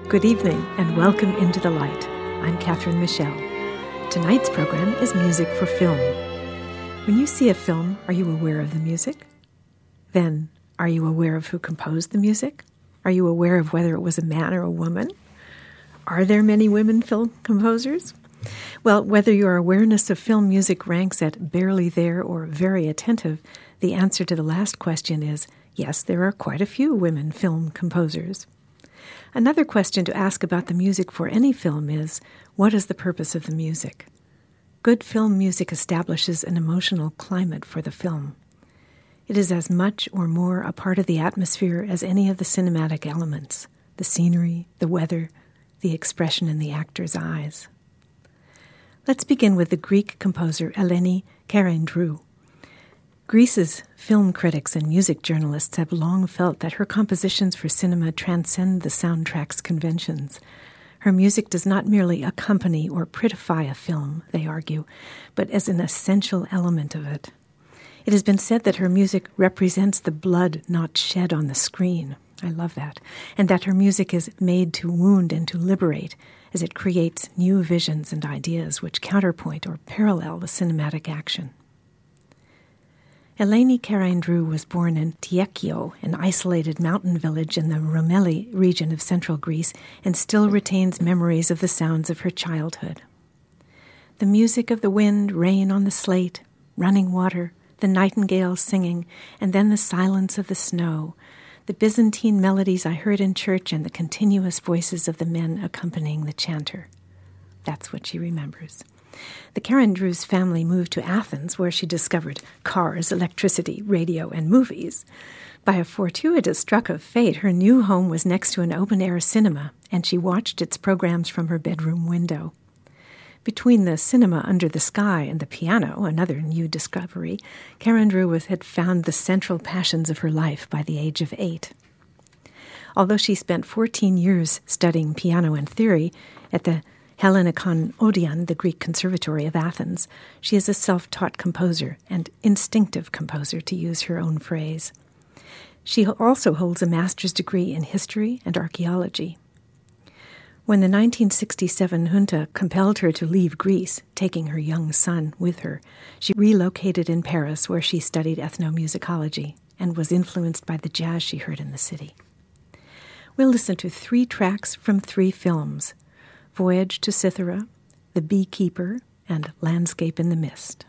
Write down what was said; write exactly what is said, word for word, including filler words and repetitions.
Good evening and welcome into the light. I'm Catherine Michelle. Tonight's program is Music for Film. When you see a film, are you aware of the music? Then, are you aware of who composed the music? Are you aware of whether it was a man or a woman? Are there many women film composers? Well, whether your awareness of film music ranks at barely there or very attentive, the answer to the last question is yes, there are quite a few women film composers. Another question to ask about the music for any film is, what is the purpose of the music? Good film music establishes an emotional climate for the film. It is as much or more a part of the atmosphere as any of the cinematic elements, the scenery, the weather, the expression in the actor's eyes. Let's begin with the Greek composer Eleni Karindrou. Greece's film critics and music journalists have long felt that her compositions for cinema transcend the soundtrack's conventions. Her music does not merely accompany or prettify a film, they argue, but as an essential element of it. It has been said that her music represents the blood not shed on the screen. I love that. And that her music is made to wound and to liberate, as it creates new visions and ideas which counterpoint or parallel the cinematic action. Eleni Karindrou was born in Tiekio, an isolated mountain village in the Roumeli region of central Greece, and still retains memories of the sounds of her childhood. The music of the wind, rain on the slate, running water, the nightingale singing, and then the silence of the snow, the Byzantine melodies I heard in church, and the continuous voices of the men accompanying the chanter. That's what she remembers. The Karindrou's family moved to Athens, where she discovered cars, electricity, radio, and movies. By a fortuitous stroke of fate, her new home was next to an open-air cinema, and she watched its programs from her bedroom window. Between the cinema under the sky and the piano, another new discovery, Karindrou had found the central passions of her life by the age of eight. Although she spent fourteen years studying piano and theory at the Hellenikon Odeon, the Greek Conservatory of Athens, she is a self-taught composer and instinctive composer, to use her own phrase. She also holds a master's degree in history and archaeology. When the nineteen sixty-seven junta compelled her to leave Greece, taking her young son with her, she relocated in Paris, where she studied ethnomusicology and was influenced by the jazz she heard in the city. We'll listen to three tracks from three films: Voyage to Cythera, The Beekeeper, and Landscape in the Mist.